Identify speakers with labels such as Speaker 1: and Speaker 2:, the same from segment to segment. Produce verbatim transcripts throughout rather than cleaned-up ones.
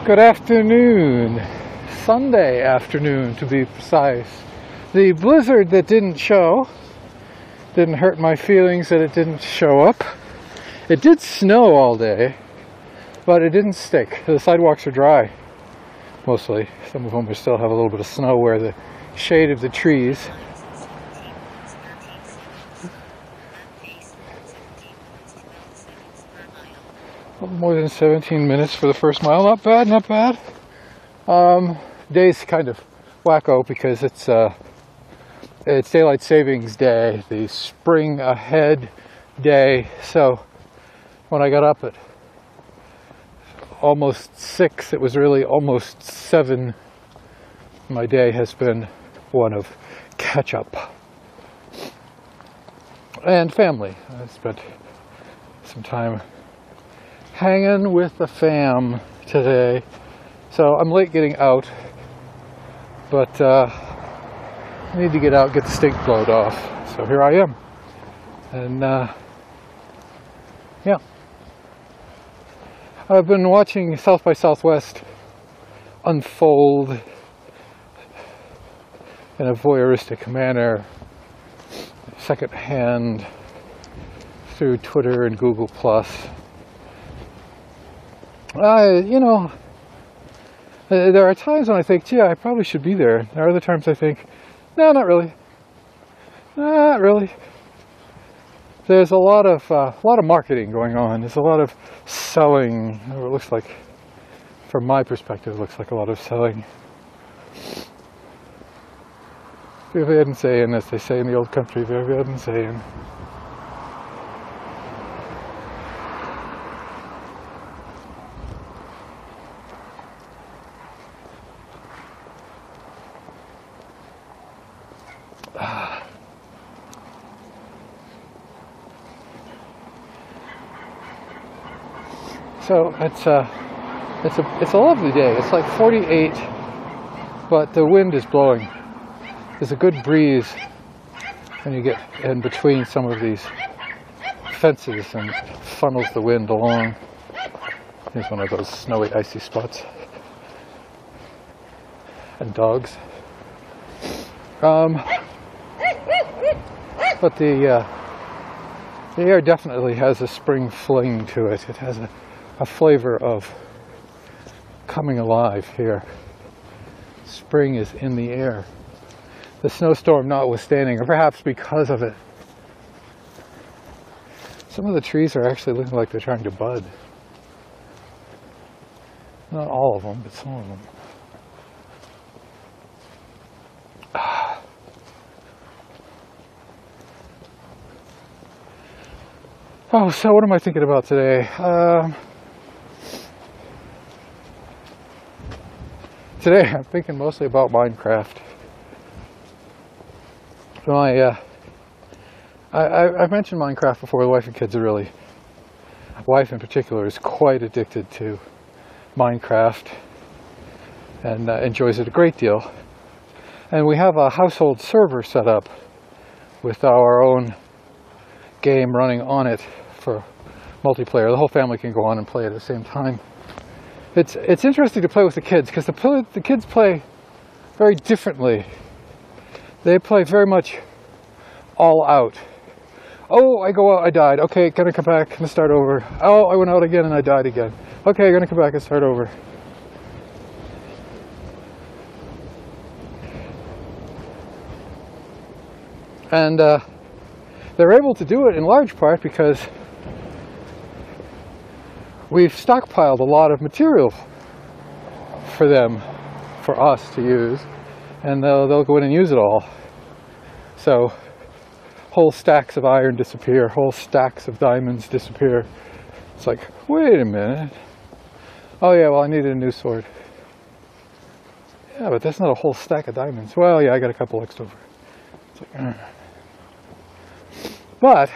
Speaker 1: Good afternoon, Sunday afternoon to be precise. The blizzard that didn't show didn't hurt my feelings that it didn't show up. It did snow all day, but it didn't stick. The sidewalks are dry, mostly. Some of them still have a little bit of snow where the shade of the trees. More than seventeen minutes for the first mile. Not bad, not bad. Um, day's kind of wacko because it's uh, it's daylight savings day, the spring ahead day. So when I got up at almost six, it was really almost seven. My day has been one of catch up and family. I spent some time hanging with the fam today, so I'm late getting out, but uh, I need to get out, get the stink blowed off, so here I am. And uh, yeah, I've been watching South by Southwest unfold in a voyeuristic manner, secondhand, through Twitter and Google Plus. I, you know, uh, there are times when I think, gee, I probably should be there. There are other times I think, no, not really. Not really. There's a lot of, uh, a lot of marketing going on. There's a lot of selling. Or it looks like, from my perspective, it looks like a lot of selling. Við werden sehen, as they say in the old country, wir werden sehen. So it's a, it's a, it's a lovely day. It's like forty-eight, but the wind is blowing. There's a good breeze when you get in between some of these fences and funnels the wind along. Here's one of those snowy, icy spots. And dogs. Um, but the, uh, the air definitely has a spring fling to it. It has a a flavor of coming alive here. Spring is in the air. The snowstorm notwithstanding, or perhaps because of it. Some of the trees are actually looking like they're trying to bud. Not all of them, but some of them. Oh, so what am I thinking about today? Um, Today I'm thinking mostly about Minecraft. My, uh, I, I, I've mentioned Minecraft before. The wife and kids are really, wife in particular is quite addicted to Minecraft and uh, enjoys it a great deal. And we have a household server set up with our own game running on it for multiplayer. The whole family can go on and play at the same time. It's it's interesting to play with the kids because the the kids play very differently. They play very much all out. Oh, I go out, I died. Okay, gonna come back and start over. Oh, I went out again and I died again. Okay, gonna come back and start over. And uh, they're able to do it in large part because we've stockpiled a lot of material for them, for us to use, and they'll, they'll go in and use it all. So whole stacks of iron disappear, whole stacks of diamonds disappear. It's like, wait a minute. Oh yeah, well I needed a new sword. Yeah, but that's not a whole stack of diamonds. Well, yeah, I got a couple left over. It's like, uh. But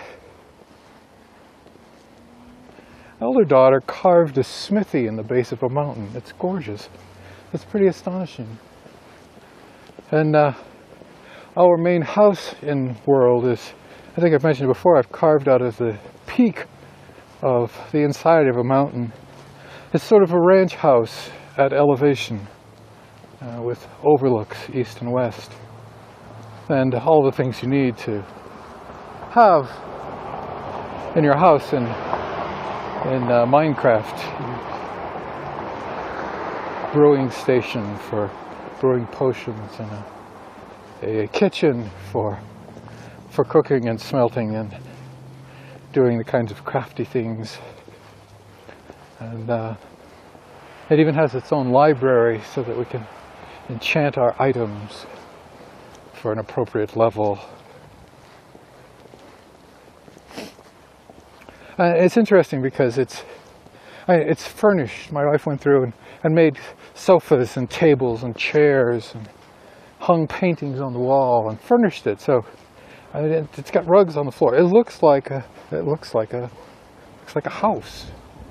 Speaker 1: elder daughter carved a smithy in the base of a mountain. It's gorgeous. It's pretty astonishing. And uh, our main house in world is, I think I've mentioned before, I've carved out of the peak of the inside of a mountain. It's sort of a ranch house at elevation uh, with overlooks east and west, and all the things you need to have in your house in, in uh, Minecraft. Brewing station for brewing potions, and a, a kitchen for for cooking and smelting and doing the kinds of crafty things. And uh, it even has its own library so that we can enchant our items for an appropriate level. Uh, it's interesting because it's I, it's furnished. My wife went through and, and made sofas and tables and chairs and hung paintings on the wall and furnished it. So I mean, it, it's got rugs on the floor. It looks like a it looks like a looks like a house.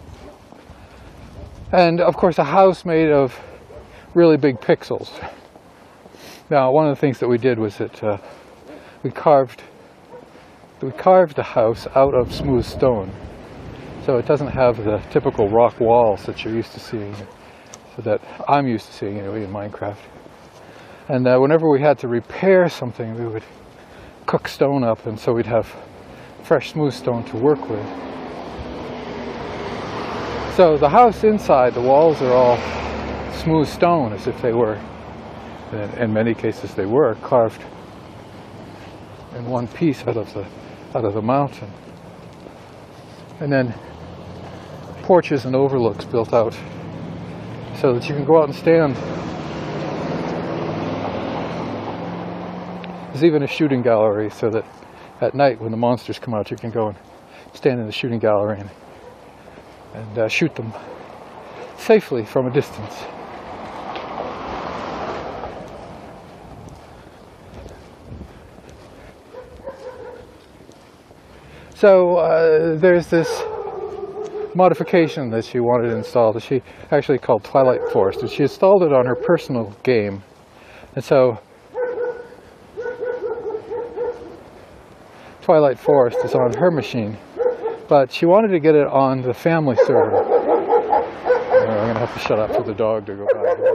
Speaker 1: And of course, a house made of really big pixels. Now, one of the things that we did was that uh, we carved we carved the house out of smooth stone. So it doesn't have the typical rock walls that you're used to seeing, so that I'm used to seeing anyway in Minecraft. And uh, whenever we had to repair something, we would cook stone up, and so we'd have fresh smooth stone to work with. So the house inside, the walls are all smooth stone, as if they were, in many cases they were, carved in one piece out of the, out of the mountain. And then porches and overlooks built out so that you can go out and stand. There's even a shooting gallery so that at night when the monsters come out you can go and stand in the shooting gallery and, and uh, shoot them safely from a distance. So uh, there's this modification that she wanted installed that she actually called Twilight Forest, and she installed it on her personal game. And so Twilight Forest is on her machine, but she wanted to get it on the family server. Uh, I'm going to have to shut up for the dog to go by here.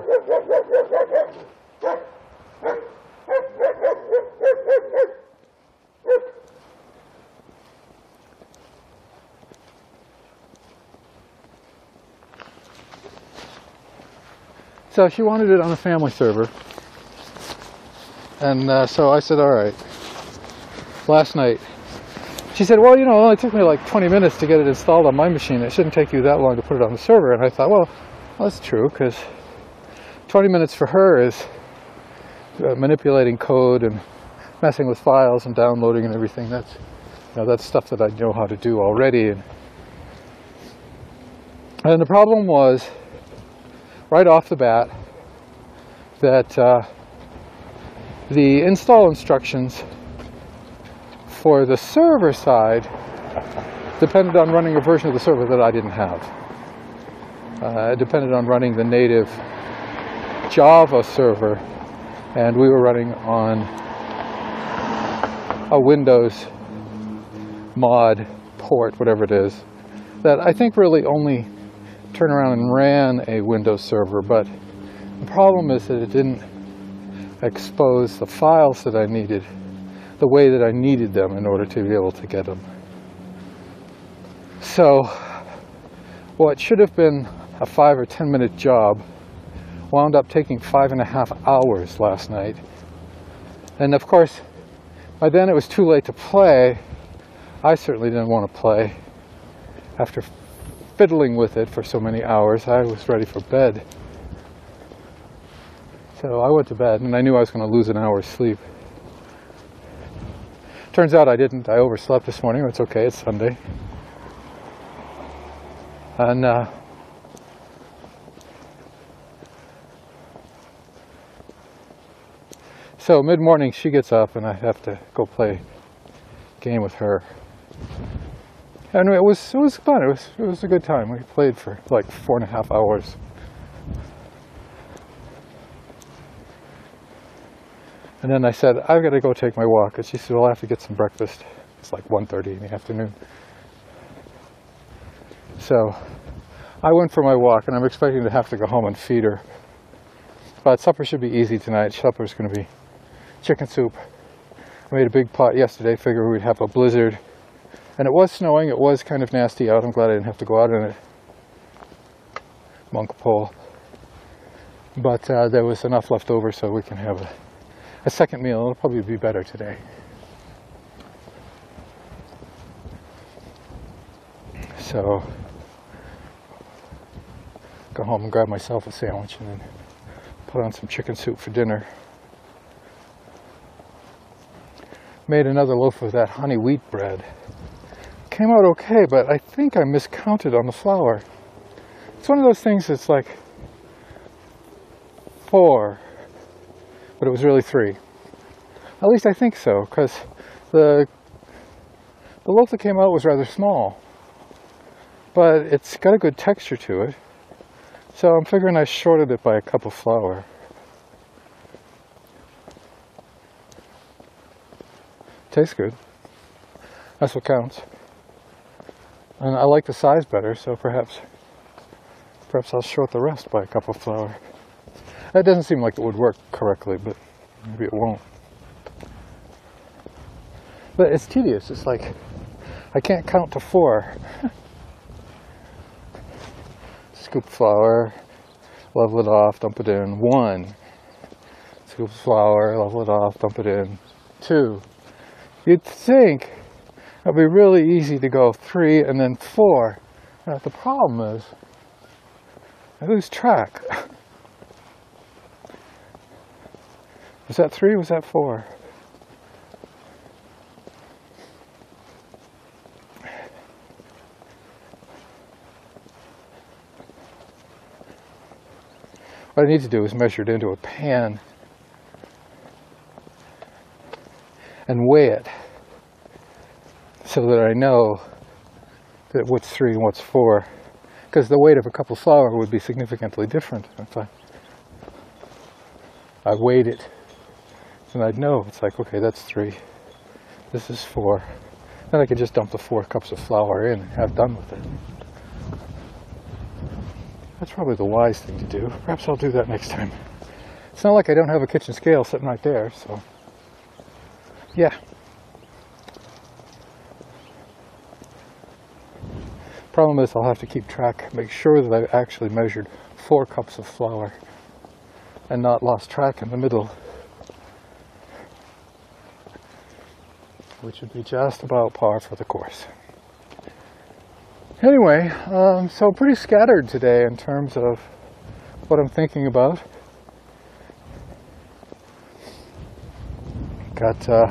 Speaker 1: So she wanted it on a family server, and uh, so I said, all right. Last night, she said, well, you know, it only took me like twenty minutes to get it installed on my machine. It shouldn't take you that long to put it on the server. And I thought, well, well that's true, because twenty minutes for her is uh, manipulating code and messing with files and downloading and everything. That's, you know, that's stuff that I know how to do already. And, and the problem was, right off the bat, that uh, the install instructions for the server side depended on running a version of the server that I didn't have. Uh, it depended on running the native Java server, and we were running on a Windows mod port, whatever it is, that I think really only turned around and ran a Windows server, but the problem is that it didn't expose the files that I needed the way that I needed them in order to be able to get them. So what should have been a five or ten minute job wound up taking five and a half hours last night. And of course, by then it was too late to play. I certainly didn't want to play. After fiddling with it for so many hours, I was ready for bed. So I went to bed, and I knew I was going to lose an hour's sleep. Turns out I didn't. I overslept this morning. It's okay. It's Sunday. And uh, so mid-morning she gets up, and I have to go play a game with her. And it was it was fun. It was it was a good time. We played for like four and a half hours. And then I said, I've got to go take my walk. And she said, well, I have to get some breakfast. It's like one thirty in the afternoon. So I went for my walk, and I'm expecting to have to go home and feed her. But supper should be easy tonight. Supper's going to be chicken soup. I made a big pot yesterday, figured we'd have a blizzard. And it was snowing, it was kind of nasty out. I'm glad I didn't have to go out in it. Monk pole. But uh, there was enough left over so we can have a, a second meal. It'll probably be better today. So, go home and grab myself a sandwich and then put on some chicken soup for dinner. Made another loaf of that honey wheat bread. Came out okay, but I think I miscounted on the flour. It's one of those things that's like four, but it was really three. At least I think so, because the, the loaf that came out was rather small, but it's got a good texture to it. So I'm figuring I shorted it by a cup of flour. Tastes good. That's what counts. And I like the size better, so perhaps perhaps I'll short the rest by a cup of flour. That doesn't seem like it would work correctly, but maybe it won't. But it's tedious. It's like I can't count to four. Scoop flour, level it off, dump it in. One. Scoop flour, level it off, dump it in. Two. You'd think it'd be really easy to go three and then four. Now, the problem is I lose track. Was that three or was that four? What I need to do is measure it into a pan and weigh it so that I know that what's three and what's four. Because the weight of a cup of flour would be significantly different if I, I weighed it. And I'd know, it's like, okay, that's three. This is four. Then I could just dump the four cups of flour in and have done with it. That's probably the wise thing to do. Perhaps I'll do that next time. It's not like I don't have a kitchen scale sitting right there, so yeah. Problem is I'll have to keep track, make sure that I've actually measured four cups of flour and not lost track in the middle, which would be just about par for the course. Anyway, um, so pretty scattered today in terms of what I'm thinking about. Got uh,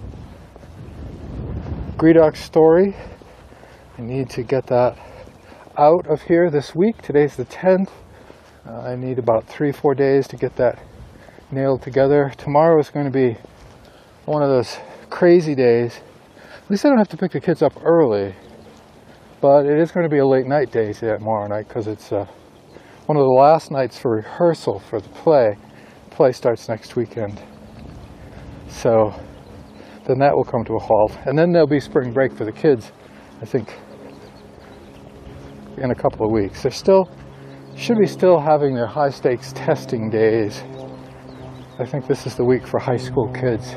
Speaker 1: Greedock's story. I need to get that out of here this week. Today's the tenth. Uh, I need about three, four days to get that nailed together. Tomorrow is going to be one of those crazy days. At least I don't have to pick the kids up early. But it is going to be a late night day tomorrow night because it's uh, one of the last nights for rehearsal for the play. The play starts next weekend. So then that will come to a halt. And then there'll be spring break for the kids, I think, in a couple of weeks. They're still, should be still having their high stakes testing days. I think this is the week for high school kids.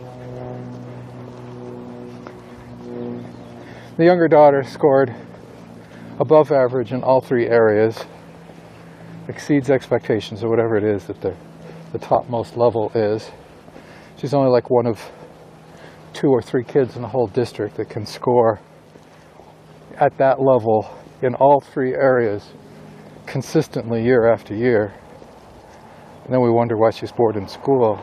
Speaker 1: The younger daughter scored above average in all three areas, exceeds expectations or whatever it is that the, the topmost level is. She's only like one of two or three kids in the whole district that can score at that level in all three areas consistently year after year. And then we wonder why she's bored in school.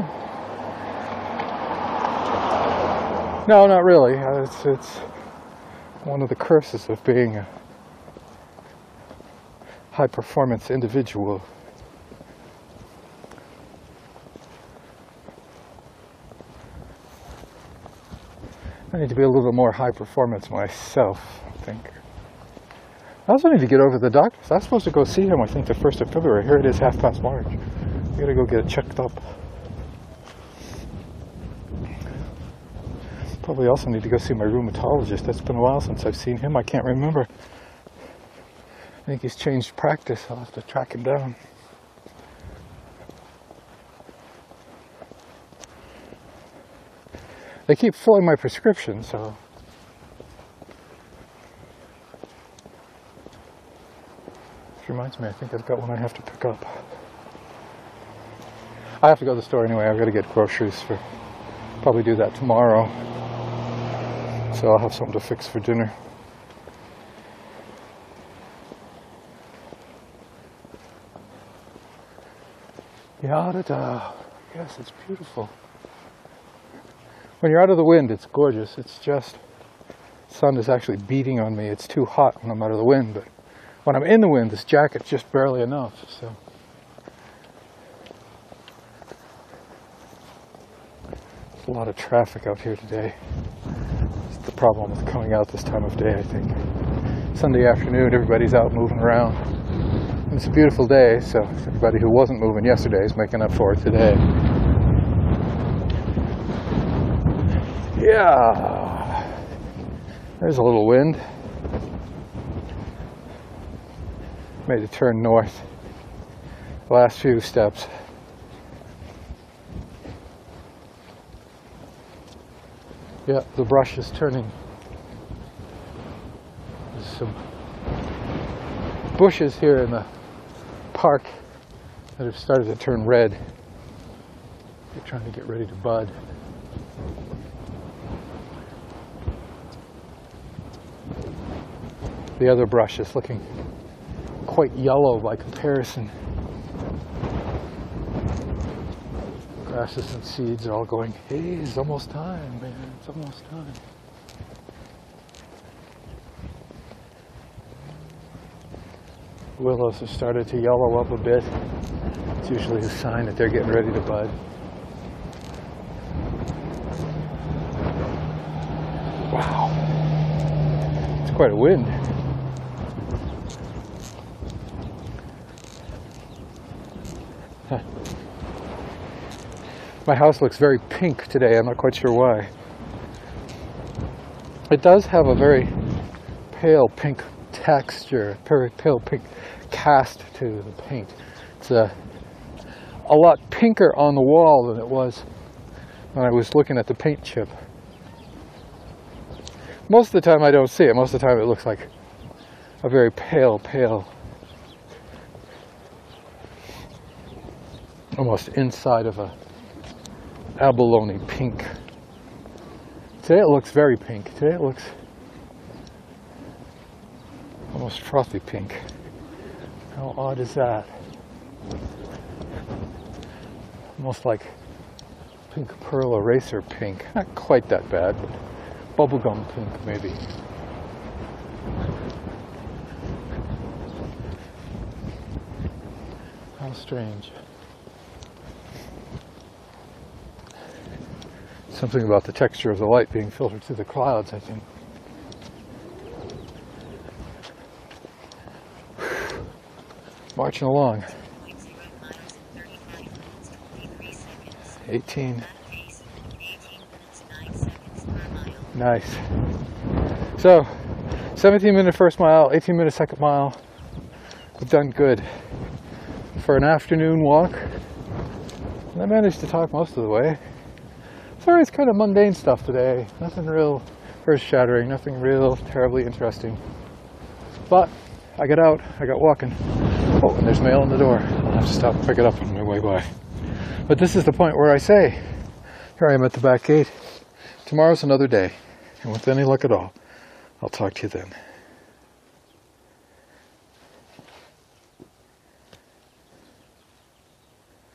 Speaker 1: No, not really. It's, it's one of the curses of being a high-performance individual. I need to be a little more high-performance myself, I think. I also need to get over to the doctor's. I was supposed to go see him, I think, the first of February. Here it is, half past March. I gotta go get it checked up. Probably also need to go see my rheumatologist. That's been a while since I've seen him. I can't remember. I think he's changed practice. I'll have to track him down. They keep filling my prescription, so this reminds me, I think I've got one I have to pick up. I have to go to the store anyway. I've got to get groceries for, probably do that tomorrow. So I'll have something to fix for dinner. Yada-da. Yes, it's beautiful. When you're out of the wind, it's gorgeous. It's just, the sun is actually beating on me. It's too hot when I'm out of the wind, but when I'm in the wind, this jacket's just barely enough, so. There's a lot of traffic out here today. It's the problem with coming out this time of day, I think. Sunday afternoon, everybody's out moving around. And it's a beautiful day, so everybody who wasn't moving yesterday is making up for it today. Yeah, there's a little wind. Made a turn north. Last few steps. Yeah, the brush is turning. There's some bushes here in the park that have started to turn red. They're trying to get ready to bud. The other brush is looking quite yellow by comparison. Grasses and seeds are all going, hey, it's almost time, man, it's almost time. Willows have started to yellow up a bit. It's usually a sign that they're getting ready to bud. Wow, it's quite a wind. My house looks very pink today. I'm not quite sure why. It does have a very pale pink texture, very pale pink cast to the paint. It's a, a lot pinker on the wall than it was when I was looking at the paint chip. Most of the time I don't see it. Most of the time it looks like a very pale, pale, almost inside of a abalone pink. Today it looks very pink. Today it looks almost frothy pink. How odd is that? Almost like pink pearl eraser pink. Not quite that bad, but bubblegum pink maybe. How strange. Something about the texture of the light being filtered through the clouds, I think. Marching along. eighteen. Nice. So, seventeen minute first mile, eighteen minute second mile. We've done good for an afternoon walk. And I managed to talk most of the way. Sorry, it's kind of mundane stuff today. Nothing real earth-shattering, nothing real terribly interesting. But I got out, I got walking. Oh, and there's mail on the door. I'll have to stop and pick it up on my way by. But this is the point where I say, here I am at the back gate. Tomorrow's another day. And with any luck at all, I'll talk to you then.